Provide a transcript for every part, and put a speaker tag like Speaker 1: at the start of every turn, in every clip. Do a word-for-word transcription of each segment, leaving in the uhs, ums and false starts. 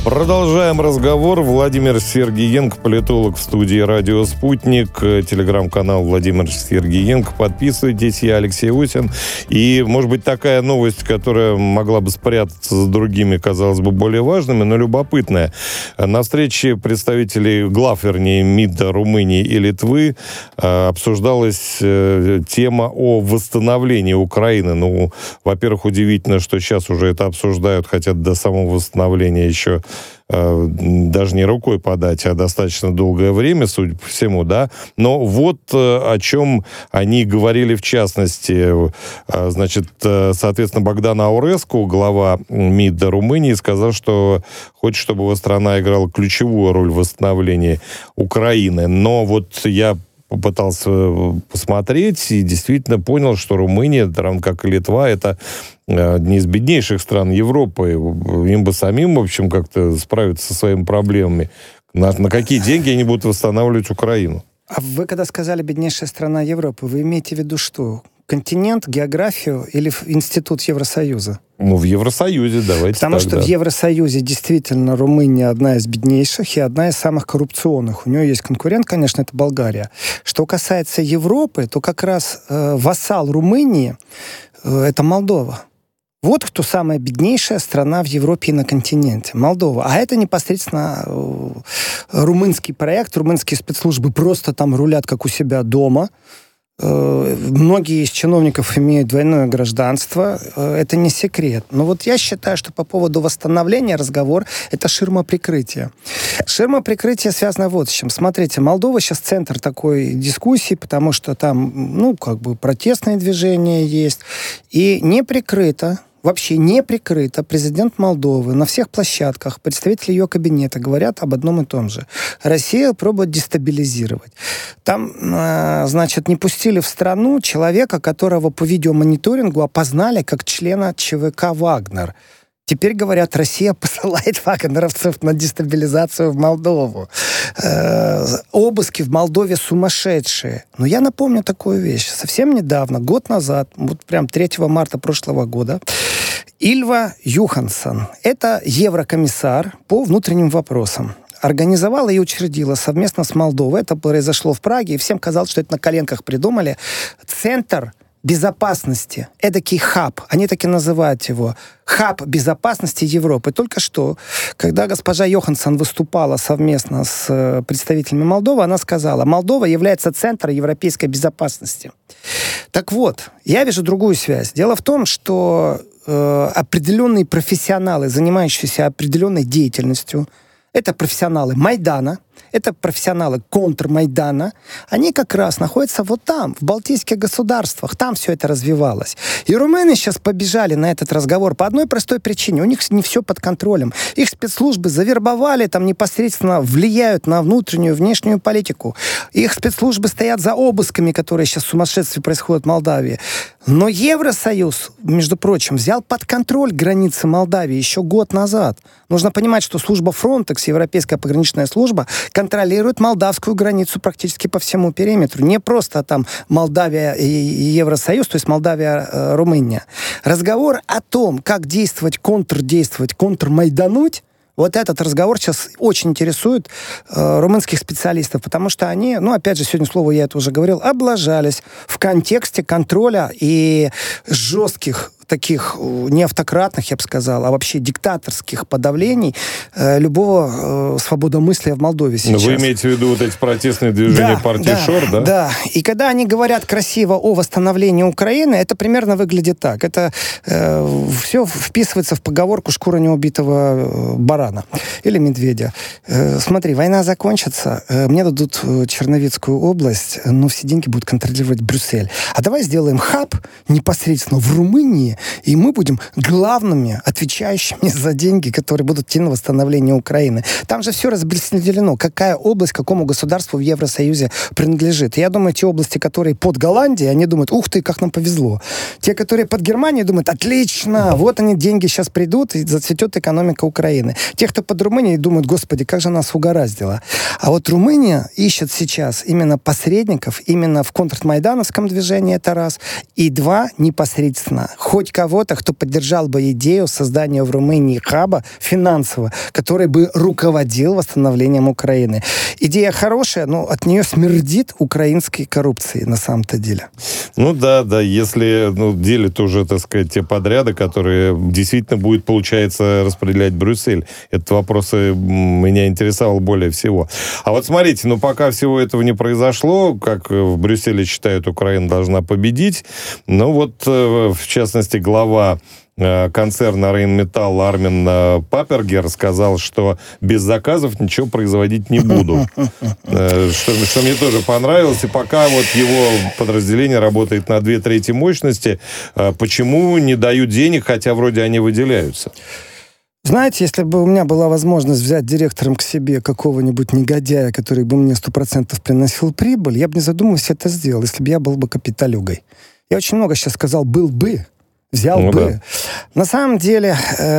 Speaker 1: Продолжаем разговор. Владимир Сергиенко, политолог, в студии «Радио Спутник», телеграм-канал Владимир Сергиенко. Подписывайтесь, я Алексей Усин. И, может быть, такая новость, которая могла бы спрятаться за другими, казалось бы, более важными, но любопытная. На встрече представителей глав, вернее, МИДа Румынии и Литвы обсуждалась тема о восстановлении Украины. Ну, во-первых, удивительно, что сейчас уже это обсуждают, хотя до самого восстановления еще даже не рукой подать, а достаточно долгое время, судя по всему, да. Но вот о чем они говорили в частности. Значит, соответственно, Богдан Ауреску, глава МИДа Румынии, сказал, что хочет, чтобы его страна играла ключевую роль в восстановлении Украины. Но вот я попытался посмотреть и действительно понял, что Румыния, равно как и Литва, это одни из беднейших стран Европы. Им бы самим, в общем, как-то справиться со своими проблемами. На, на какие деньги они будут восстанавливать Украину?
Speaker 2: А вы когда сказали «беднейшая страна Европы», вы имеете в виду что? Континент, географию или институт Евросоюза?
Speaker 1: Ну, в Евросоюзе, давайте
Speaker 2: Потому
Speaker 1: так,
Speaker 2: что
Speaker 1: да.
Speaker 2: в Евросоюзе действительно Румыния одна из беднейших и одна из самых коррупционных. У нее есть конкурент, конечно, это Болгария. Что касается Европы, то как раз э, вассал Румынии э, это Молдова. Вот кто самая беднейшая страна в Европе и на континенте. Молдова. А это непосредственно э, румынский проект. Румынские спецслужбы просто там рулят, как у себя дома. Многие из чиновников имеют двойное гражданство, это не секрет. Но вот я считаю, что по поводу восстановления разговор — это ширма прикрытия. Ширма прикрытия связана вот с чем. Смотрите, Молдова сейчас центр такой дискуссии, потому что там, ну, как бы протестные движения есть, и не прикрыто, вообще не прикрыто президент Молдовы на всех площадках, представители ее кабинета говорят об одном и том же. Россия пробует дестабилизировать. Там, э, значит, не пустили в страну человека, которого по видеомониторингу опознали как члена ЧВК «Вагнер». Теперь, говорят, Россия посылает вагнеровцев на дестабилизацию в Молдову. Э, обыски в Молдове сумасшедшие. Но я напомню такую вещь. Совсем недавно, год назад, вот прям третьего марта прошлого года, Ильва Юхансон, это еврокомиссар по внутренним вопросам, организовала и учредила совместно с Молдовой, это произошло в Праге, и всем казалось, что это на коленках придумали, центр безопасности, эдакий хаб, они таки называют его, хаб безопасности Европы. Только что, когда госпожа Йоханссон выступала совместно с представителями Молдовы, она сказала, Молдова является центром европейской безопасности. Так вот, я вижу другую связь. Дело в том, что э, определенные профессионалы, занимающиеся определенной деятельностью, это профессионалы Майдана, это профессионалы контрмайдана, они как раз находятся вот там, в Балтийских государствах, там все это развивалось. И румыны сейчас побежали на этот разговор по одной простой причине. У них не все под контролем. Их спецслужбы завербовали, там непосредственно влияют на внутреннюю, внешнюю политику. Их спецслужбы стоят за обысками, которые сейчас в сумасшествии происходят в Молдавии. Но Евросоюз, между прочим, взял под контроль границы Молдавии еще год назад. Нужно понимать, что служба Frontex, Европейская пограничная служба, контролирует молдавскую границу практически по всему периметру. Не просто там Молдавия и Евросоюз, то есть Молдавия, Румыния. Разговор о том, как действовать, контрдействовать, контрмайдануть, вот этот разговор сейчас очень интересует э, румынских специалистов, потому что они, ну, опять же, сегодня слово я это уже говорил, облажались в контексте контроля и жестких таких не автократных, я бы сказал, а вообще диктаторских подавлений э, любого э, свободомыслия в Молдове сейчас.
Speaker 1: Но вы имеете в виду вот эти протестные движения
Speaker 2: да,
Speaker 1: партии
Speaker 2: да,
Speaker 1: ШОР, да?
Speaker 2: Да. И когда они говорят красиво о восстановлении Украины, это примерно выглядит так. Это э, все вписывается в поговорку «шкура неубитого барана» или медведя. Э, смотри, война закончится, э, мне дадут Черновицкую область, но все деньги будут контролировать Брюссель. А давай сделаем хаб непосредственно в Румынии, и мы будем главными, отвечающими за деньги, которые будут идти на восстановление Украины. Там же все распределено, какая область какому государству в Евросоюзе принадлежит. Я думаю, те области, которые под Голландией, они думают, ух ты, как нам повезло. Те, которые под Германией, думают, отлично, вот они, деньги сейчас придут, и зацветет экономика Украины. Те, кто под Румынией, думают, господи, как же нас угораздило. А вот Румыния ищет сейчас именно посредников, именно в контрмайдановском движении, это раз, и два, непосредственно, хоть хоть кого-то, кто поддержал бы идею создания в Румынии хаба финансового, который бы руководил восстановлением Украины. Идея хорошая, но от нее смердит украинской коррупцией на самом-то деле.
Speaker 1: Ну да, да, если ну, делят уже, так сказать, те подряды, которые действительно будет, получается, распределять Брюссель. Этот вопрос меня интересовал более всего. А вот смотрите, ну пока всего этого не произошло, как в Брюсселе считают, Украина должна победить. Ну вот, в частности, глава концерна Rheinmetall Армин Папергер сказал, что без заказов ничего производить не буду. Что, что мне тоже понравилось. И пока вот его подразделение работает на две трети мощности, почему не дают денег, хотя вроде они выделяются?
Speaker 2: Знаете, если бы у меня была возможность взять директором к себе какого-нибудь негодяя, который бы мне сто процентов приносил прибыль, я бы не задумывался это сделал, если бы я был бы капиталюгой. Я очень много сейчас сказал «был бы», взял ну, бы. Да. На самом деле,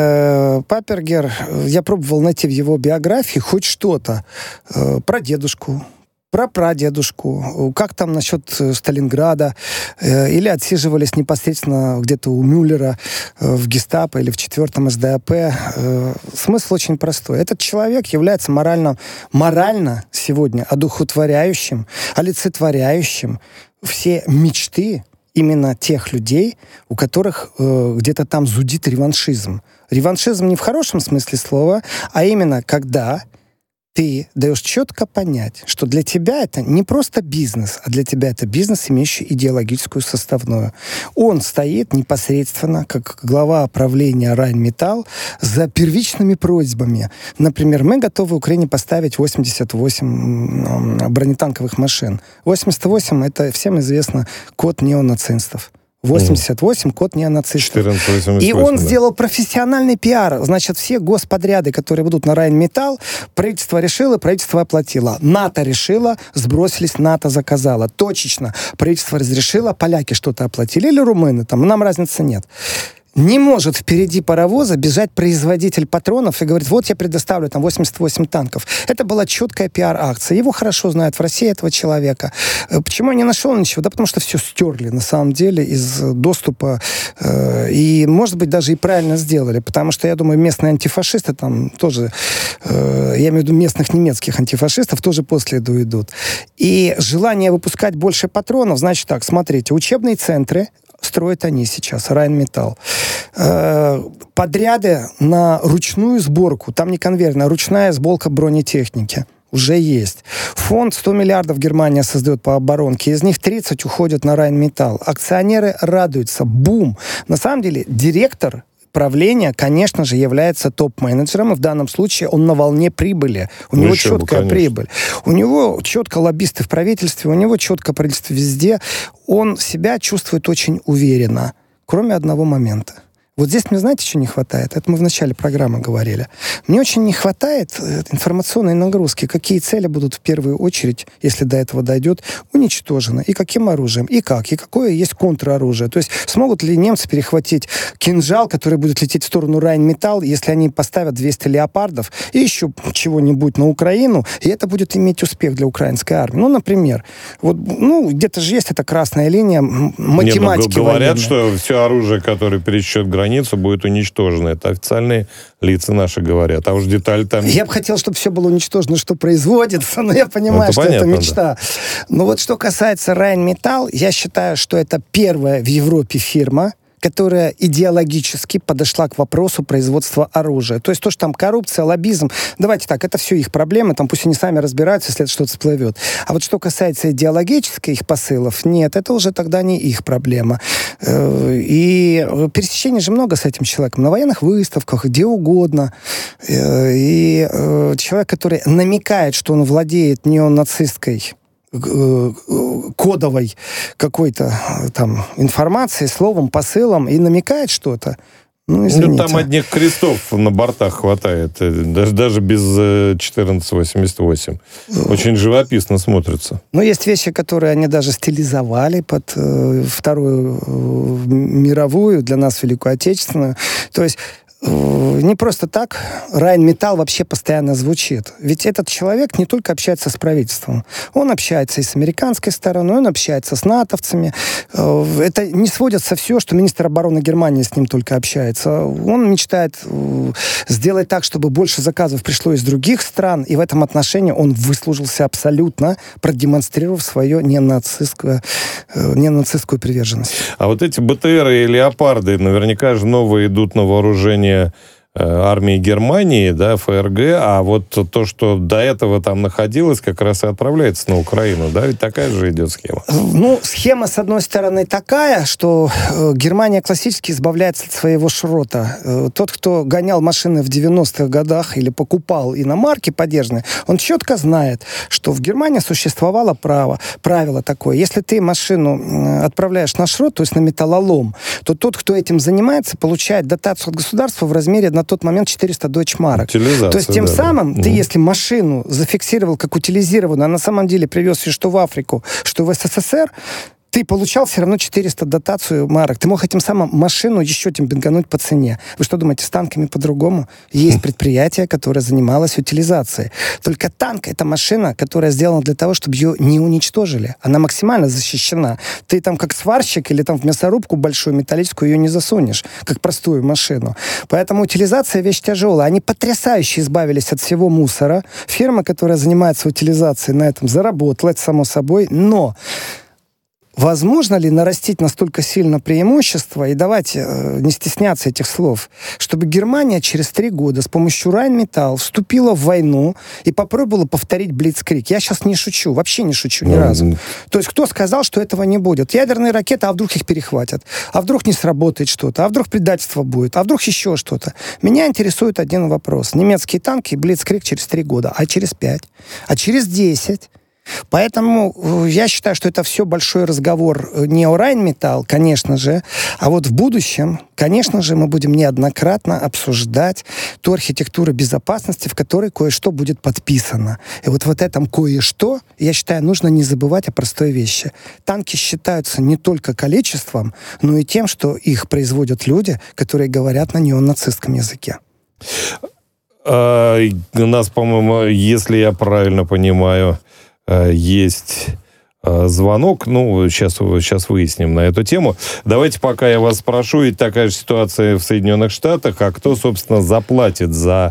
Speaker 2: э, Папергер, я пробовал найти в его биографии хоть что-то э, про дедушку, про прадедушку, как там насчет Сталинграда, э, или отсиживались непосредственно где-то у Мюллера э, в гестапо или в четвертом эс дэ а пэ. Э, смысл очень простой. Этот человек является морально, морально сегодня одухотворяющим, олицетворяющим все мечты именно тех людей, у которых э, где-то там зудит реваншизм. Реваншизм не в хорошем смысле слова, а именно когда ты даешь четко понять, что для тебя это не просто бизнес, а для тебя это бизнес, имеющий идеологическую составную. Он стоит непосредственно, как глава правления Rheinmetall, за первичными просьбами. Например, мы готовы Украине поставить восемьдесят восемь бронетанковых машин. восемьдесят восемь — это всем известно код неонацистов. восемьдесят восемь, код неонацистов. четырнадцать восемьдесят восемь, и он да. сделал профессиональный пиар. Значит, все господряды, которые будут на Rheinmetall, правительство решило, правительство оплатило. НАТО решило, сбросились, НАТО заказало. Точечно. Правительство разрешило, поляки что-то оплатили, или румыны, там, нам разницы нет. Не может впереди паровоза бежать производитель патронов и говорить, вот я предоставлю там восемьдесят восемь танков. Это была четкая пиар-акция. Его хорошо знают в России, этого человека. Почему я не нашел ничего? Да потому что все стерли, на самом деле, из доступа. И, может быть, даже и правильно сделали. Потому что, я думаю, местные антифашисты там тоже, я имею в виду местных немецких антифашистов, тоже по следу идут. И желание выпускать больше патронов, значит так, смотрите, учебные центры строят они сейчас, Rheinmetall. Э, подряды на ручную сборку, там не конвейерная, а ручная сборка бронетехники уже есть. Фонд сто миллиардов Германия создает по оборонке, из них тридцать уходят на Rheinmetall. Акционеры радуются, бум. На самом деле директор правление, конечно же, является топ-менеджером, и в данном случае он на волне прибыли. У ну, него четкая бы, прибыль. У него четко лоббисты в правительстве, у него четко правительство везде. Он себя чувствует очень уверенно, кроме одного момента. Вот здесь мне, знаете, что не хватает? Это мы в начале программы говорили. Мне очень не хватает информационной нагрузки. Какие цели будут в первую очередь, если до этого дойдет, уничтожены? И каким оружием? И как? И какое есть контроружие? То есть смогут ли немцы перехватить кинжал, который будет лететь в сторону Rheinmetall, если они поставят двести леопардов и еще чего-нибудь на Украину, и это будет иметь успех для украинской армии? Ну, например, вот, ну, где-то же есть эта красная линия математики.
Speaker 1: Не, ну, говорят, военной. Что все оружие, которое пересечет границу, граница будет уничтожена. Это официальные лица наши говорят. А уж детали там...
Speaker 2: Я бы хотел, чтобы все было уничтожено, что производится, но я понимаю, ну, это что понятно, это мечта. Да. Но вот что касается Rheinmetall, я считаю, что это первая в Европе фирма, которая идеологически подошла к вопросу производства оружия. То есть то, что там коррупция, лоббизм, давайте так, это все их проблемы, там пусть они сами разбираются, если это что-то всплывет. А вот что касается идеологических их посылов, нет, это уже тогда не их проблема. И пересечений же много с этим человеком. На военных выставках, где угодно. И человек, который намекает, что он владеет неонацистской кодовой какой-то там информацией, словом, посылом и намекает что-то. Ну,
Speaker 1: ну, там одних крестов на бортах хватает, даже, даже без четырнадцать восемьдесят восемь. Очень живописно смотрится.
Speaker 2: Но есть вещи, которые они даже стилизовали под э, Вторую э, мировую, для нас Великую Отечественную. То есть Не просто так Райнметалл вообще постоянно звучит. Ведь этот человек не только общается с правительством. Он общается и с американской стороной, он общается с натовцами. Это не сводится все, что министр обороны Германии с ним только общается. Он мечтает сделать так, чтобы больше заказов пришло из других стран, и в этом отношении он выслужился абсолютно, продемонстрировав свою ненацистскую, ненацистскую приверженность.
Speaker 1: А вот эти БТРы и леопарды наверняка же новые идут на вооружение армии Германии, да, ФРГ, а вот то, что до этого там находилось, как раз и отправляется на Украину, да, ведь такая же идет схема.
Speaker 2: Ну, схема, с одной стороны, такая, что э, Германия классически избавляется от своего шрота. Э, тот, кто гонял машины в девяностых годах или покупал иномарки подержанные, он четко знает, что в Германии существовало право, правило такое. Если ты машину э, отправляешь на шрот, то есть на металлолом, то тот, кто этим занимается, получает дотацию от государства в размере на тот момент четыреста дойчмарок. То есть тем
Speaker 1: да,
Speaker 2: самым
Speaker 1: да.
Speaker 2: ты,
Speaker 1: mm.
Speaker 2: если машину зафиксировал как утилизированную, а на самом деле привез ее что в Африку, что в СССР, ты получал все равно четыреста дотацию марок. Ты мог этим самым машину еще демпингануть по цене. Вы что думаете, с танками по-другому? Есть предприятие, которое занималось утилизацией. Только танк — это машина, которая сделана для того, чтобы ее не уничтожили. Она максимально защищена. Ты там как сварщик или там в мясорубку большую металлическую ее не засунешь, как простую машину. Поэтому утилизация — вещь тяжелая. Они потрясающе избавились от всего мусора. Фирма, которая занимается утилизацией, на этом заработала, это само собой. Но возможно ли нарастить настолько сильно преимущество, и давайте э, не стесняться этих слов, чтобы Германия через три года с помощью Райнметалл вступила в войну и попробовала повторить Блицкриг? Я сейчас не шучу, вообще не шучу ни mm-hmm. разу. То есть кто сказал, что этого не будет? Ядерные ракеты, а вдруг их перехватят? А вдруг не сработает что-то? А вдруг предательство будет? А вдруг еще что-то? Меня интересует один вопрос. Немецкие танки, Блицкриг через три года, а через пять? А через десять? Поэтому я считаю, что это все большой разговор не о Райнметалл, конечно же, а вот в будущем, конечно же, мы будем неоднократно обсуждать ту архитектуру безопасности, в которой кое-что будет подписано. И вот в этом кое-что, я считаю, нужно не забывать о простой вещи. Танки считаются не только количеством, но и тем, что их производят люди, которые говорят на неонацистском языке.
Speaker 1: А, у нас, по-моему, если я правильно понимаю, есть звонок. Ну, сейчас, сейчас выясним на эту тему. Давайте, пока я вас спрошу, ведь такая же ситуация в Соединенных Штатах, а кто, собственно, заплатит за...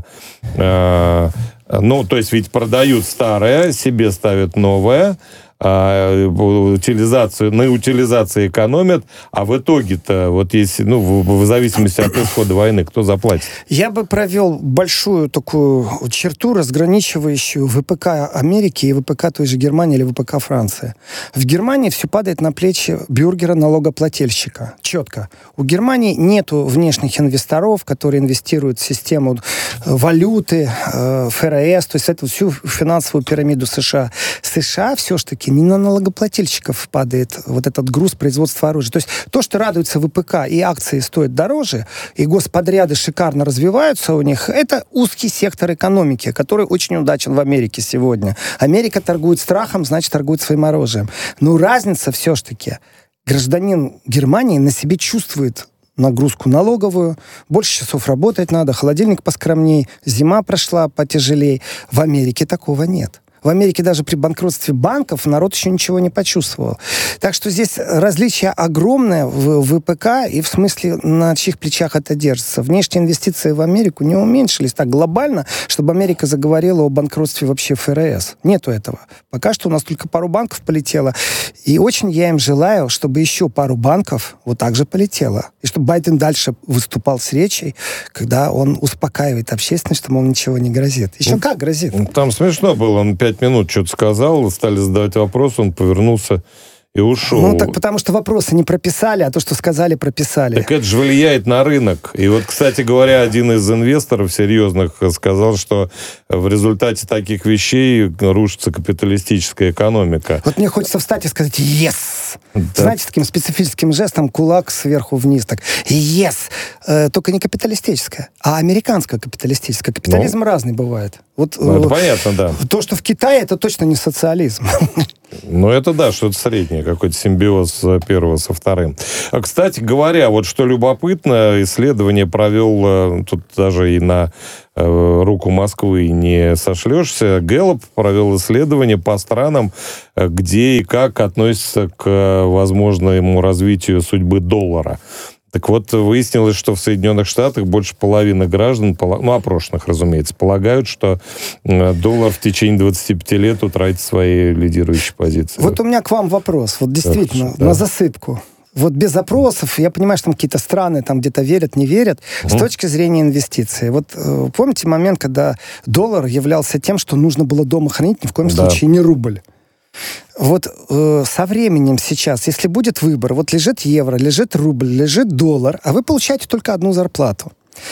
Speaker 1: Э, ну, то есть ведь продают старое, себе ставят новое, а, утилизацию, на утилизации экономят, а в итоге-то, вот если, ну, в, в зависимости от исхода войны, кто заплатит?
Speaker 2: Я бы провел большую такую черту, разграничивающую ВПК Америки и ВПК той же Германии или ВПК Франции. В Германии все падает на плечи бюргера-налогоплательщика. Четко. У Германии нету внешних инвесторов, которые инвестируют в систему валюты, э, ФРС, то есть эту всю финансовую пирамиду США. США все-таки не на налогоплательщиков падает вот этот груз производства оружия. То есть то, что радуется ВПК, и акции стоят дороже, и господряды шикарно развиваются у них, это узкий сектор экономики, который очень удачен в Америке сегодня. Америка торгует страхом, значит, торгует своим оружием. Но разница все-таки. Гражданин Германии на себе чувствует нагрузку налоговую, больше часов работать надо, холодильник поскромней, зима прошла потяжелей. В Америке такого нет. В Америке даже при банкротстве банков народ еще ничего не почувствовал. Так что здесь различие огромное в ВПК и в смысле, на чьих плечах это держится. Внешние инвестиции в Америку не уменьшились так глобально, чтобы Америка заговорила о банкротстве вообще ФРС. Нету этого. Пока что у нас только пару банков полетело. И очень я им желаю, чтобы еще пару банков вот так же полетело. И чтобы Байден дальше выступал с речью, когда он успокаивает общественность, что, мол, ничего не грозит. Еще ну, как грозит?
Speaker 1: Там смешно было, он пять минут что-то сказал, стали задавать вопрос, он повернулся и ушел.
Speaker 2: Ну, так потому что вопросы не прописали, а то, что сказали, прописали.
Speaker 1: Так это же влияет на рынок. И вот, кстати говоря, один из инвесторов серьезных сказал, что в результате таких вещей рушится капиталистическая экономика.
Speaker 2: Вот мне хочется встать и сказать «Yes!».
Speaker 1: Да.
Speaker 2: Знаете, таким специфическим жестом кулак сверху вниз. Так «Yes!». Э, только не капиталистическая, а американская капиталистическая. Капитализм ну, разный бывает. Вот,
Speaker 1: ну, это
Speaker 2: э,
Speaker 1: понятно, да.
Speaker 2: То, что в Китае, это точно не социализм.
Speaker 1: Ну, это да, что-то среднее, какой-то симбиоз первого со вторым. А, кстати говоря, вот что любопытно, исследование провел, тут даже и на э, руку Москвы не сошлешься, Гэллоп провел исследование по странам, где и как относятся к возможному развитию судьбы доллара. Так вот, выяснилось, что в Соединенных Штатах больше половины граждан, ну, опрошенных, разумеется, полагают, что доллар в течение двадцати пяти лет утратит свои лидирующие позиции.
Speaker 2: Вот у меня к вам вопрос. Вот действительно, Хорошо, да. на засыпку. Вот без опросов, я понимаю, что там какие-то страны там где-то верят, не верят, угу. с точки зрения инвестиций. Вот э, помните момент, когда доллар являлся тем, что нужно было дома хранить, ни в коем да. случае не рубль. Вот э, со временем сейчас, если будет выбор, вот лежит евро, лежит рубль, лежит доллар, а вы получаете только одну зарплату.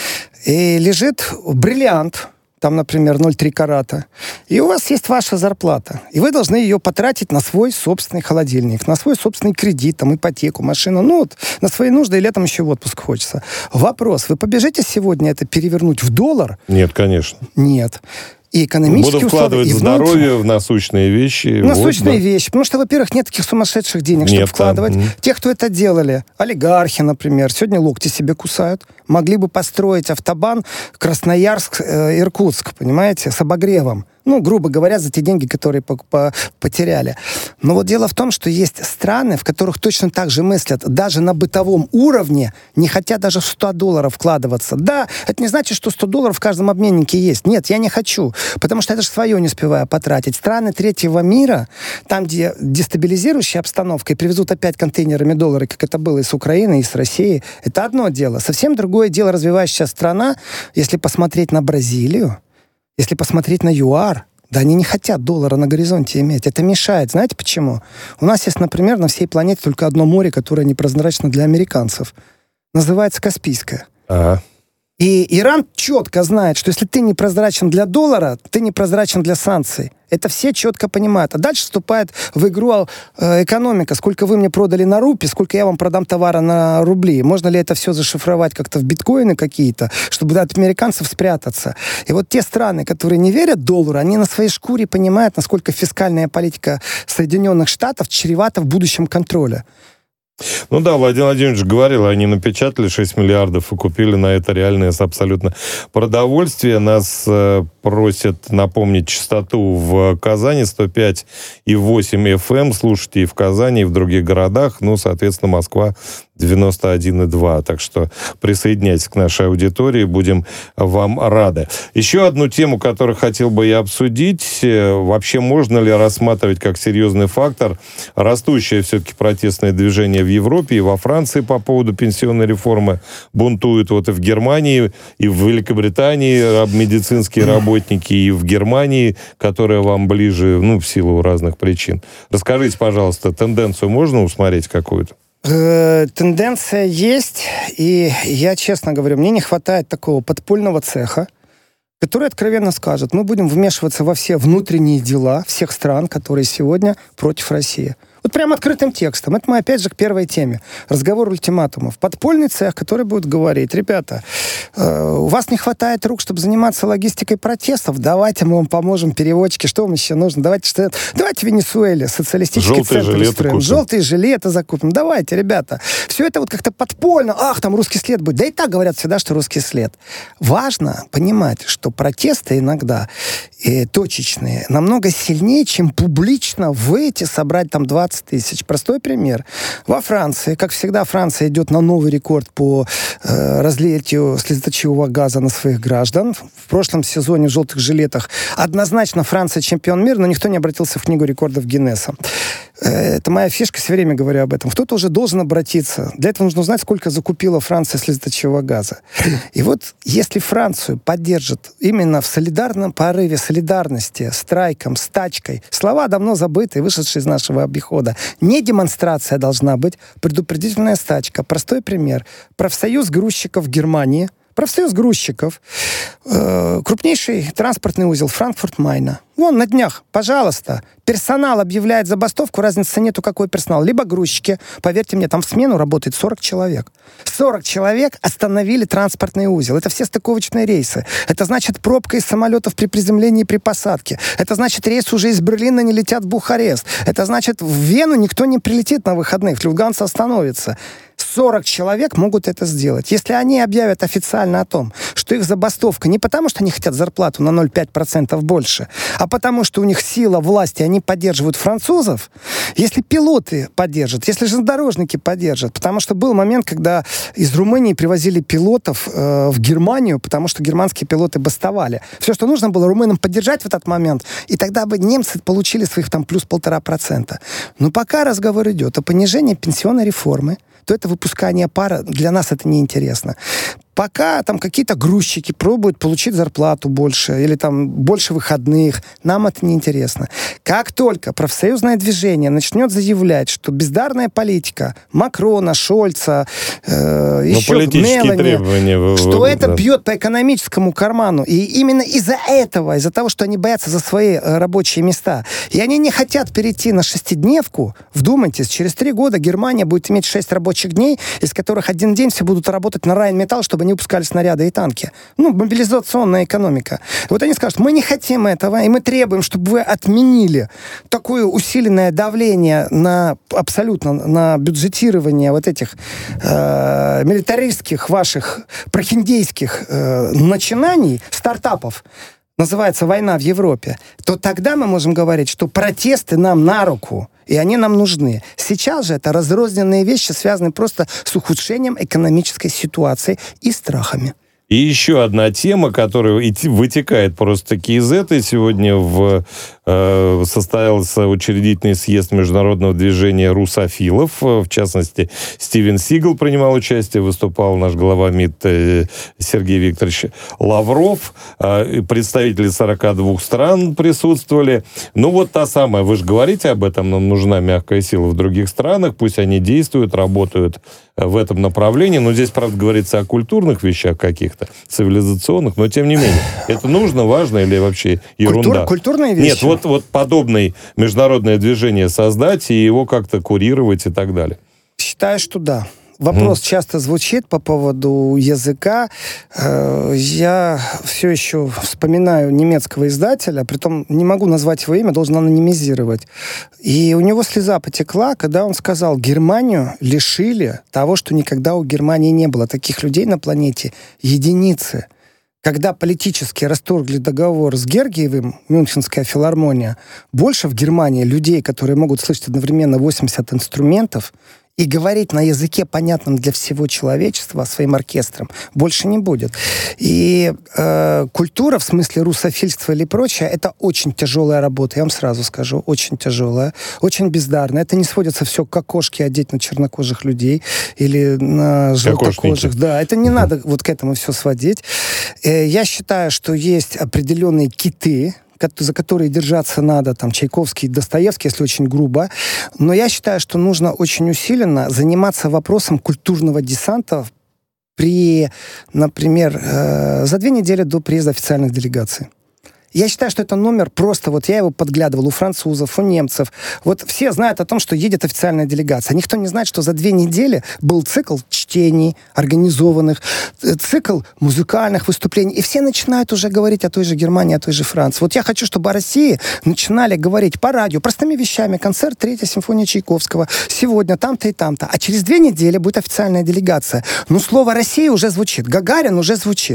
Speaker 2: И лежит бриллиант, там, например, ноль целых три карата, и у вас есть ваша зарплата. И вы должны ее потратить на свой собственный холодильник, на свой собственный кредит, там, ипотеку, машину, ну, вот, на свои нужды, и летом еще в отпуск хочется. Вопрос, вы побежите сегодня это перевернуть в доллар?
Speaker 1: Нет, конечно.
Speaker 2: Нет. И экономические
Speaker 1: Буду вкладывать
Speaker 2: условия,
Speaker 1: в здоровье, в насущные вещи.
Speaker 2: Насущные
Speaker 1: вот, да.
Speaker 2: вещи. Потому что, во-первых, нет таких сумасшедших денег,
Speaker 1: нет,
Speaker 2: чтобы вкладывать.
Speaker 1: там.
Speaker 2: Те, кто это делали, олигархи, например, сегодня локти себе кусают, могли бы построить автобан Красноярск-Иркутск, понимаете, с обогревом. Ну, грубо говоря, за те деньги, которые по- по- потеряли. Но вот дело в том, что есть страны, в которых точно так же мыслят, даже на бытовом уровне, не хотят даже в сто долларов вкладываться. Да, это не значит, что сто долларов в каждом обменнике есть. Нет, я не хочу, потому что это же свое не успеваю потратить. Страны третьего мира, там, где дестабилизирующая обстановка, и привезут опять контейнерами доллары, как это было и с Украины, и с Россией, это одно дело. Совсем другое дело развивающаяся страна, если посмотреть на Бразилию, если посмотреть на ЮАР, да они не хотят доллара на горизонте иметь. Это мешает. Знаете почему? У нас есть, например, на всей планете только одно море, которое непрозрачно для американцев. Называется Каспийское.
Speaker 1: Ага.
Speaker 2: И Иран четко знает, что если ты не прозрачен для доллара, ты не прозрачен для санкций. Это все четко понимают. А дальше вступает в игру э, экономика. Сколько вы мне продали на рупии, сколько я вам продам товара на рубли. Можно ли это все зашифровать как-то в биткоины какие-то, чтобы от американцев спрятаться? И вот те страны, которые не верят доллару, они на своей шкуре понимают, насколько фискальная политика Соединенных Штатов чревата в будущем контроля.
Speaker 1: Ну да, Владимир Владимирович говорил, они напечатали шесть миллиардов и купили на это реальное абсолютно продовольствие. Нас э, просят напомнить частоту в Казани сто пять и восемь эф эм. Слушайте и в Казани, и в других городах. Ну, соответственно, Москва девяносто один и два. Так что присоединяйтесь к нашей аудитории, будем вам рады. Еще одну тему, которую хотел бы я обсудить. Вообще, можно ли рассматривать как серьезный фактор растущее все-таки протестное движение в Европе и во Франции по поводу пенсионной реформы? Бунтуют вот и в Германии, и в Великобритании медицинские работники, и в Германии, которая вам ближе, ну, в силу разных причин. Расскажите, пожалуйста, тенденцию можно усмотреть какую-то?
Speaker 2: Тенденция есть, и я честно говорю, мне не хватает такого подпольного цеха, который откровенно скажет, мы будем вмешиваться во все внутренние дела всех стран, которые сегодня против России. Вот прям открытым текстом. Это мы опять же к первой теме. Разговор ультиматумов. Подпольный цех, который будет говорить, ребята, э, у вас не хватает рук, чтобы заниматься логистикой протестов, давайте мы вам поможем, переводчики, что вам еще нужно? Давайте, что... давайте в Венесуэле социалистический
Speaker 1: Желтые
Speaker 2: центр устроим.
Speaker 1: Купим.
Speaker 2: Желтые жилеты закупим. Давайте, ребята. Все это вот как-то подпольно. Ах, там русский след будет. Да и так говорят всегда, что русский след. Важно понимать, что протесты иногда э, точечные намного сильнее, чем публично выйти, собрать там двадцать тысяч. Простой пример. Во Франции, как всегда, Франция идет на новый рекорд по э, разлитию слезоточивого газа на своих граждан. В прошлом сезоне в желтых жилетах однозначно Франция чемпион мира, но никто не обратился в книгу рекордов Гиннесса. Э, это моя фишка, все время говорю об этом. Кто-то уже должен обратиться. Для этого нужно узнать, сколько закупила Франция слезоточивого газа. И вот если Францию поддержат именно в солидарном порыве солидарности, страйком, стачкой, слова давно забытые, вышедшие из нашего обихода, не демонстрация должна быть, предупредительная стачка. Простой пример. Профсоюз грузчиков в Германии Профсоюз грузчиков, э, крупнейший транспортный узел Франкфурт-Майна. Вон на днях, пожалуйста, персонал объявляет забастовку, разницы нету, какой персонал. Либо грузчики, поверьте мне, там в смену работает сорок человек. сорок человек остановили транспортный узел. Это все стыковочные рейсы. Это значит пробка из самолетов при приземлении и при посадке. Это значит рейсы уже из Берлина не летят в Бухарест. Это значит в Вену никто не прилетит на выходных. Люфтганза остановится. сорок человек могут это сделать. Если они объявят официально о том, что их забастовка не потому, что они хотят зарплату на ноль целых пять десятых процента больше, а потому, что у них сила власти, они поддерживают французов, если пилоты поддержат, если железнодорожники поддержат, потому что был момент, когда из Румынии привозили пилотов э, в Германию, потому что германские пилоты бастовали. Все, что нужно было румынам поддержать в этот момент, и тогда бы немцы получили своих там плюс полтора процента. Но пока разговор идет о понижении пенсионной реформы, то это выпускание пара, для нас это неинтересно. Пока там какие-то грузчики пробуют получить зарплату больше или там больше выходных, нам это неинтересно. Как только профсоюзное движение начнет заявлять, что бездарная политика Макрона, Шольца, э, еще Мелани, что вы, это да. бьет по экономическому карману, и именно из-за этого, из-за того, что они боятся за свои э, рабочие места, и они не хотят перейти на шестидневку, вдумайтесь, через три года Германия будет иметь шесть рабочих дней, из которых один день все будут работать на Райнметалл, чтобы они выпускали снаряды и танки. Ну, мобилизационная экономика. Вот они скажут, мы не хотим этого, и мы требуем, чтобы вы отменили такое усиленное давление на абсолютно на бюджетирование вот этих э, милитаристских ваших прохиндейских э, начинаний, стартапов, называется «Война в Европе», то тогда мы можем говорить, что протесты нам на руку, и они нам нужны. Сейчас же это разрозненные вещи, связанные просто с ухудшением экономической ситуации и страхами.
Speaker 1: И еще одна тема, которая вытекает просто-таки из этой. Сегодня в, э, состоялся учредительный съезд международного движения русофилов. В частности, Стивен Сигал принимал участие, выступал наш глава МИД э, Сергей Викторович Лавров. Э, представители сорока двух стран присутствовали. Ну вот та самая, вы же говорите об этом, нам нужна мягкая сила в других странах, пусть они действуют, работают в этом направлении. Но здесь, правда, говорится о культурных вещах каких-то, цивилизационных, но тем не менее. Это нужно, важно или вообще ерунда?
Speaker 2: Культур, культурные вещи?
Speaker 1: Нет, вот, вот подобное международное движение создать и его как-то курировать и так далее.
Speaker 2: Считаю, что да. Вопрос mm. часто звучит по поводу языка. Я все еще вспоминаю немецкого издателя, притом не могу назвать его имя, должен анонимизировать. И у него слеза потекла, когда он сказал, Германию лишили того, что никогда у Германии не было. Таких людей на планете единицы. Когда политически расторгли договор с Гергиевым, Мюнхенская филармония, больше в Германии людей, которые могут слышать одновременно восемьдесят инструментов, и говорить на языке, понятном для всего человечества, своим оркестром, больше не будет. И э, культура, в смысле русофильства или прочее, это очень тяжелая работа, я вам сразу скажу, очень тяжелая, очень бездарная. Это не сводится все к окошке одеть на чернокожих людей или на желтокожих. Да, это не uh-huh. надо вот к этому все сводить. Э, я считаю, что есть определенные киты, за которые держаться надо, там, Чайковский, Достоевский, если очень грубо. Но я считаю, что нужно очень усиленно заниматься вопросом культурного десанта при, например, э, за две недели до приезда официальных делегаций. Я считаю, что это номер просто, вот я его подглядывал у французов, у немцев. Вот все знают о том, что едет официальная делегация. Никто не знает, что за две недели был цикл чтений организованных, цикл музыкальных выступлений. И все начинают уже говорить о той же Германии, о той же Франции. Вот я хочу, чтобы о России начинали говорить по радио простыми вещами. Концерт третьей симфонии Чайковского. Сегодня там-то и там-то. А через две недели будет официальная делегация. Но слово «Россия» уже звучит. Гагарин уже звучит.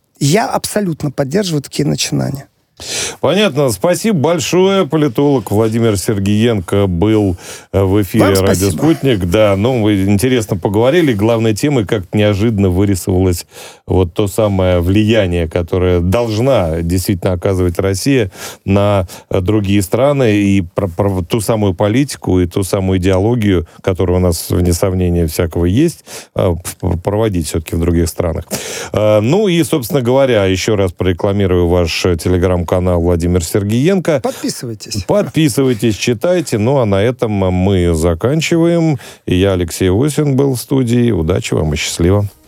Speaker 2: Я абсолютно поддерживаю такие начинания.
Speaker 1: Понятно. Спасибо большое. Политолог Владимир Сергиенко был в эфире
Speaker 2: Вам
Speaker 1: «Радио
Speaker 2: спасибо.
Speaker 1: Спутник». Да, ну, вы интересно поговорили. Главной темой как-то неожиданно вырисовалось вот то самое влияние, которое должна действительно оказывать Россия на другие страны, и про, про ту самую политику, и ту самую идеологию, которая у нас, вне сомнения всякого, есть, проводить все-таки в других странах. Ну и, собственно говоря, еще раз прорекламирую ваш телеграм-канал Владимир Сергиенко.
Speaker 2: Подписывайтесь.
Speaker 1: Подписывайтесь, читайте. Ну, а на этом мы заканчиваем. И я, Алексей Осин, был в студии. Удачи вам и счастливо.